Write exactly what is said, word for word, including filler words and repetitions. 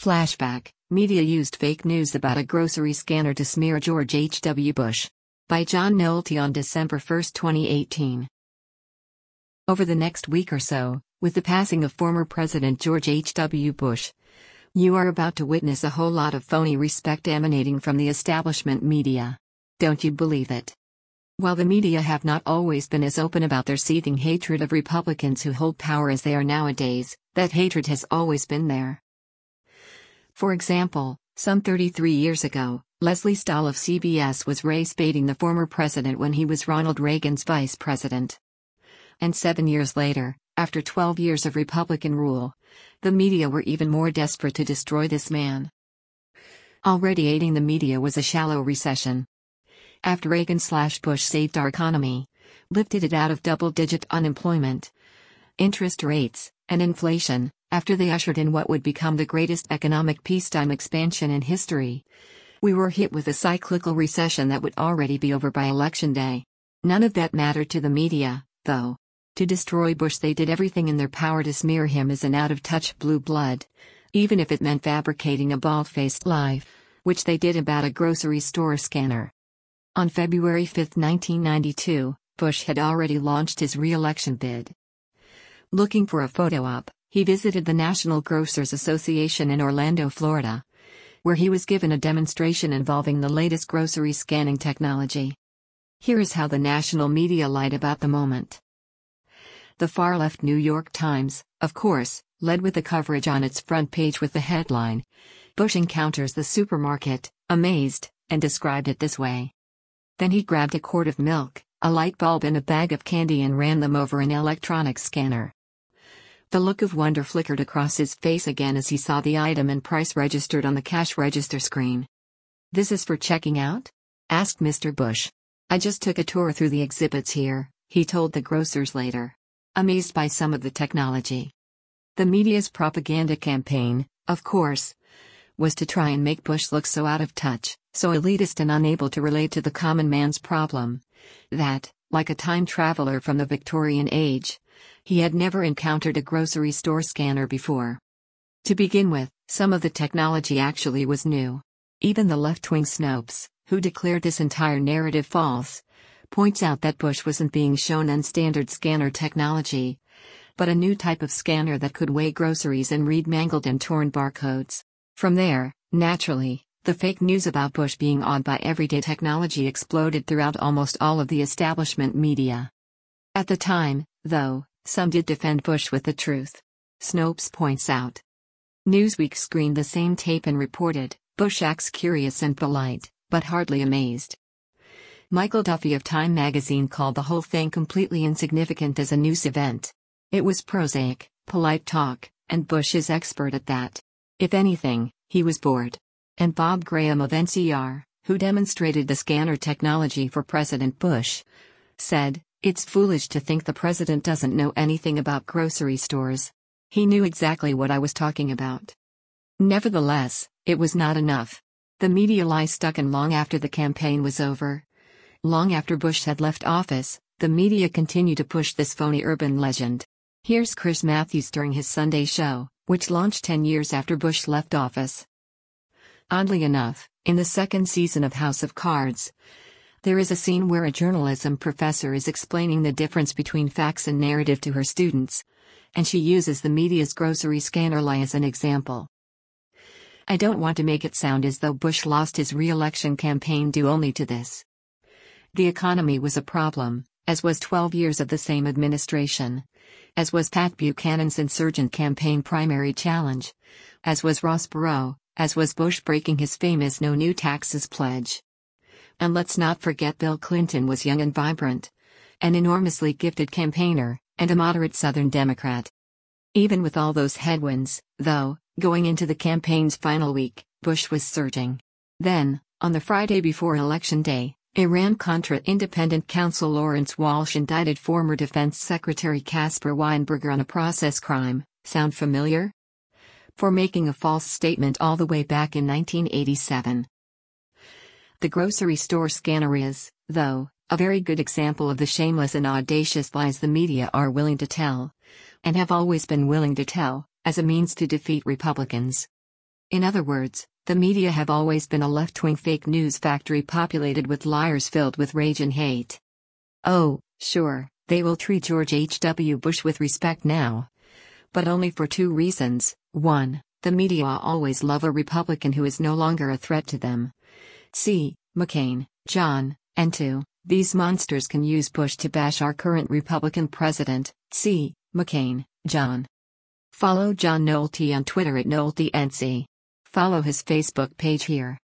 Flashback: Media used fake news about a grocery scanner to smear George H W. Bush. By John Nolte on December first, twenty eighteen. Over the next week or so, with the passing of former President George H W. Bush, you are about to witness a whole lot of phony respect emanating from the establishment media. Don't you believe it? While the media have not always been as open about their seething hatred of Republicans who hold power as they are nowadays, that hatred has always been there. For example, some thirty-three years ago, Leslie Stahl of C B S was race-baiting the former president when he was Ronald Reagan's vice president. And seven years later, after twelve years of Republican rule, the media were even more desperate to destroy this man. Already aiding the media was a shallow recession. After Reagan-slash-Bush saved our economy, lifted it out of double-digit unemployment, interest rates, and inflation, after they ushered in what would become the greatest economic peacetime expansion in history, we were hit with a cyclical recession that would already be over by Election Day. None of that mattered to the media, though. To destroy Bush, they did everything in their power to smear him as an out-of-touch blue blood, even if it meant fabricating a bald-faced lie, which they did about a grocery store scanner. On February fifth, nineteen ninety-two, Bush had already launched his re-election bid. Looking for a photo op, he visited the National Grocers Association in Orlando, Florida, where he was given a demonstration involving the latest grocery scanning technology. Here is how the national media lied about the moment. The far-left New York Times, of course, led with the coverage on its front page with the headline, "Bush encounters the supermarket, amazed," and described it this way. Then he grabbed a quart of milk, a light bulb and a bag of candy and ran them over an electronic scanner. The look of wonder flickered across his face again as he saw the item and price registered on the cash register screen. "This is for checking out?" asked Mister Bush. "I just took a tour through the exhibits here," he told the grocers later, amazed by some of the technology. The media's propaganda campaign, of course, was to try and make Bush look so out of touch, so elitist and unable to relate to the common man's problem, that, like a time traveler from the Victorian age, he had never encountered a grocery store scanner before. To begin with, some of the technology actually was new. Even the left-wing Snopes, who declared this entire narrative false, points out that Bush wasn't being shown unstandard scanner technology, but a new type of scanner that could weigh groceries and read mangled and torn barcodes. From there, naturally, the fake news about Bush being awed by everyday technology exploded throughout almost all of the establishment media. At the time, though, some did defend Bush with the truth. Snopes points out. Newsweek screened the same tape and reported, "Bush acts curious and polite, but hardly amazed." Michael Duffy of Time magazine called the whole thing completely insignificant as a news event. It was prosaic, polite talk, and Bush is expert at that. If anything, he was bored. And Bob Graham of N C R, who demonstrated the scanner technology for President Bush, said, "It's foolish to think the president doesn't know anything about grocery stores. He knew exactly what I was talking about." Nevertheless, it was not enough. The media lie stuck in long after the campaign was over. Long after Bush had left office, the media continued to push this phony urban legend. Here's Chris Matthews during his Sunday show, which launched ten years after Bush left office. Oddly enough, in the second season of House of Cards, there is a scene where a journalism professor is explaining the difference between facts and narrative to her students, and she uses the media's grocery scanner lie as an example. I don't want to make it sound as though Bush lost his re-election campaign due only to this. The economy was a problem, as was twelve years of the same administration, as was Pat Buchanan's insurgent campaign primary challenge, as was Ross Perot, as was Bush breaking his famous no new taxes pledge. And let's not forget Bill Clinton was young and vibrant, an enormously gifted campaigner, and a moderate Southern Democrat. Even with all those headwinds, though, going into the campaign's final week, Bush was surging. Then, on the Friday before Election Day, Iran-Contra independent counsel Lawrence Walsh indicted former Defense Secretary Caspar Weinberger on a process crime. Sound familiar? For making a false statement all the way back in nineteen eighty-seven. The grocery store scanner is, though, a very good example of the shameless and audacious lies the media are willing to tell, and have always been willing to tell, as a means to defeat Republicans. In other words, the media have always been a left-wing fake news factory populated with liars filled with rage and hate. Oh, sure, they will treat George H W. Bush with respect now. But only for two reasons. One, the media always love a Republican who is no longer a threat to them. See, McCain, John. And two, these monsters can use Bush to bash our current Republican president. See, McCain, John. Follow John Nolte on Twitter at NolteNC. Follow his Facebook page here.